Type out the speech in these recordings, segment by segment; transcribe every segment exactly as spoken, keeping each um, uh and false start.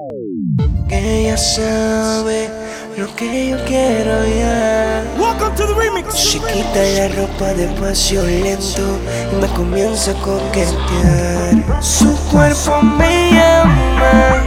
Que ella sabe lo que yo quiero ya. Welcome to the remix. Se quita la ropa despacio lento y me comienza a coquetear. Su cuerpo me llama.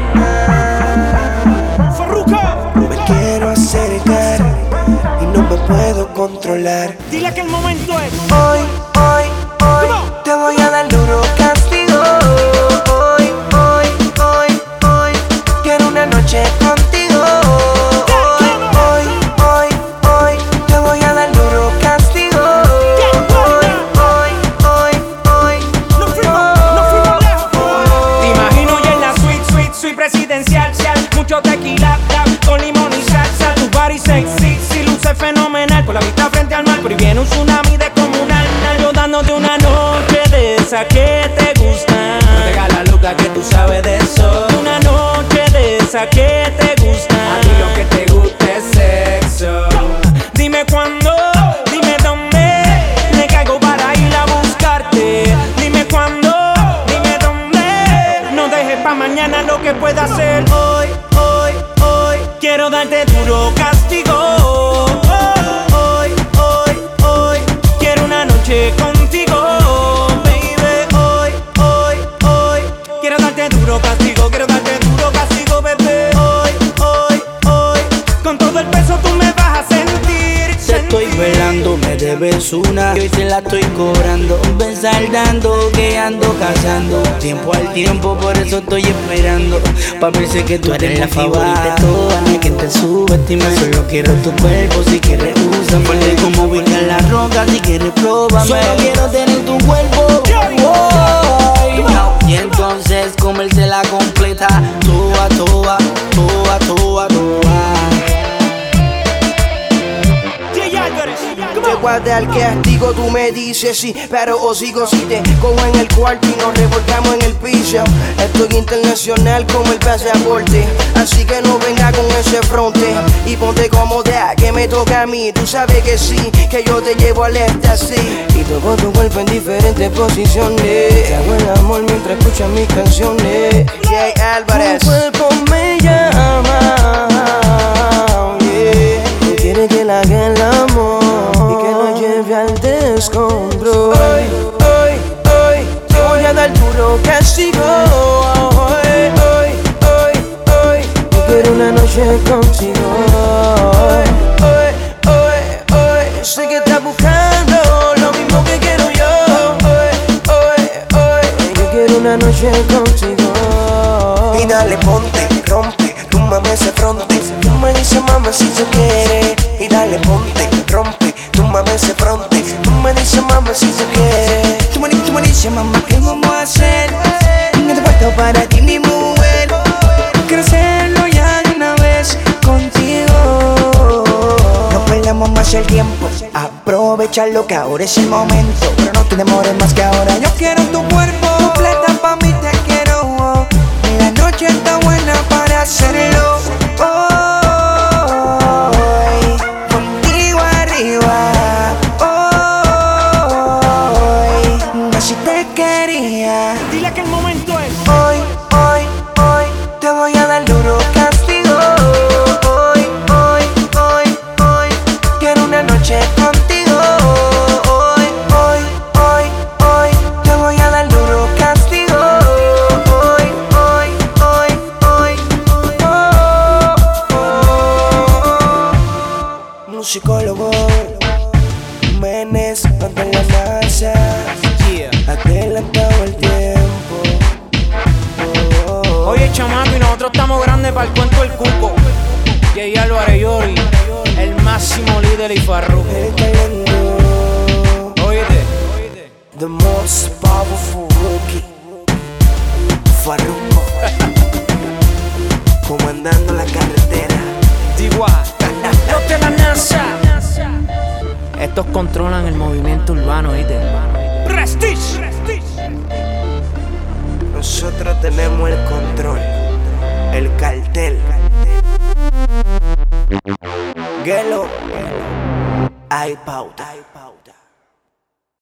Farruko. Me quiero acercar y no me puedo controlar. Dile que el momento es Hoy, hoy, hoy te voy a dar duro castigo. Hoy, hoy, hoy, hoy quiero una noche contigo. Hoy, hoy, hoy, hoy te voy a dar duro castigo. Hoy, hoy, hoy, hoy. No fuimos, no fuimos lejos. Te imagino ya en la suite, suite, suite presidencial. Mucho tequila, tap, con limón y salsa. Tu body sexy, si luce fenomenal. Con la vista frente al mar, pero viene un tsunami descomunal. Yo dándote una noche de esa que te gusta. No te hagas la loca que tú sabes de eso. Una noche de esa que te gusta. A ti lo que te gusta es sexo. Dime cuándo, dime dónde. Me caigo para ir a buscarte. Dime cuándo, dime dónde. No dejes pa' mañana lo que pueda hacer. Hoy, hoy, hoy quiero darte duro castigo. Hoy, hoy, hoy quiero una noche contigo, baby. Hoy, hoy, hoy quiero darte duro castigo. Quiero darte duro castigo, bebé. Hoy, hoy, hoy con todo el peso tú me vas a sentir. Te estoy velando, me debes una y hoy te la estoy cobrando. Ven saldando, que ando cazando. Tiempo al tiempo, por eso estoy esperando. Pa' verse que tú eres la favorita de todas. No hay quien te subestime, solo quiero tu cuerpo. Si quieres úsame, porque como ubicar la roca. Si quieres pruébame, solo quiero tener tu cuerpo. Oh, y entonces comérsela completa. Toa, toa, toa, toa, toa. Te guardé al castigo, tú me dices sí, pero os sigo si te cojo en el cuarto y nos revolcamos en el piso. Estoy internacional como el pasaporte, así que no venga con ese fronte. Y ponte cómoda, que me toca a mí. Tú sabes que sí, que yo te llevo al éxtasis. Y toco tu cuerpo en diferentes posiciones. Te hago el amor mientras escuchas mis canciones. Jay Álvarez. Tu cuerpo me llama, yeah. Tú quieres que la haga el amor al descontrol. Hoy, hoy, hoy te voy a dar duro castigo. Hoy, hoy, hoy, hoy yo quiero una noche contigo. Hoy, hoy, hoy, hoy sé que estás buscando lo mismo que quiero yo. Hoy, hoy, hoy yo quiero una noche contigo. Y dale, ponte, rompe, tú mames ese fronte. Tú me dices mama si se quiere. Y dale, ponte, rompe, tú mames ese fronte. Tú me dices mama si se quiere. Tú me, tú me dices mamá qué vamos a hacer. No te falta para ti mi mujer. Quiero hacerlo ya de una vez contigo. No perdamos más el tiempo, aprovechalo que ahora es el momento. Pero no te demores más que ahora. Yo quiero tu cuerpo completa, pa' mí te quiero. La noche está buena para hacerlo. Hoy, contigo arriba. Hoy, así te quería. Dile que el momento es Hoy, hoy, hoy te voy a dar duro castigo. Hoy, hoy, hoy, hoy quiero una noche contigo. Hoy, hoy, hoy, hoy te voy a dar duro castigo. Hoy, hoy, hoy, hoy, oh, oh. Musicólogo Menes, tanto en la NASA. Adelantado el tiempo. Oh, oh. Oye, chamaco, y nosotros estamos grandes para el cuento del cuco. Jay Álvarez Yori, el máximo líder y Farruko. El talento. Oíste, The most powerful rookie. Farruko. Comandando la carretera. Igual, los de la NASA. Estos controlan el movimiento urbano, ¿oíste? Prestige. Nosotros tenemos el control. El cartel. Gelo. Hay pauta.